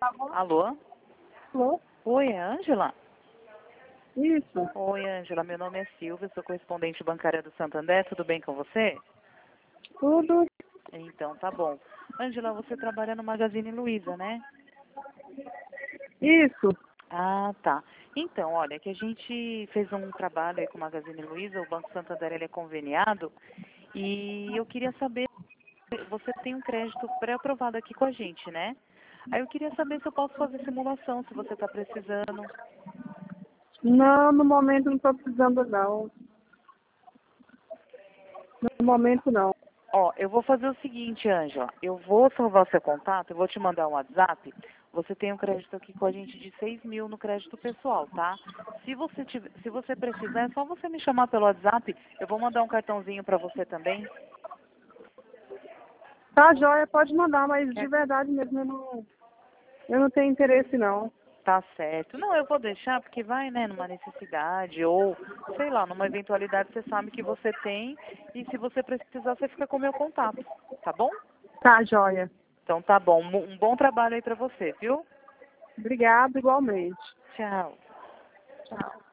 Alô? Alô? Oi, é Ângela? Isso. Oi, Ângela. Meu nome é Silvia, sou correspondente bancária do Santander. Tudo bem com você? Tudo. Então, tá bom. Ângela, você trabalha no Magazine Luiza, né? Isso. Ah, tá. Então, olha, que a gente fez um trabalho aí com o Magazine Luiza, o Banco Santander ele é conveniado, e eu queria saber, você tem um crédito pré-aprovado aqui com a gente, né? Aí eu queria saber se eu posso fazer simulação, se você está precisando. Não, no momento não estou precisando não. No momento não. Ó, eu vou fazer o seguinte, Ângela. Eu vou salvar o seu contato, eu vou te mandar um WhatsApp. Você tem um crédito aqui com a gente de 6.000 no crédito pessoal, tá? Se você precisar, é só você me chamar pelo WhatsApp. Eu vou mandar um cartãozinho para você também. Tá, joia, pode mandar, mas de Quer- verdade mesmo eu não tenho interesse não. Tá certo. Não, eu vou deixar porque vai, né, numa necessidade ou, sei lá, numa eventualidade você sabe que você tem e se você precisar, você fica com o meu contato, tá bom? Tá, joia. Então tá bom. Um bom trabalho aí para você, viu? Obrigada igualmente. Tchau. Tchau.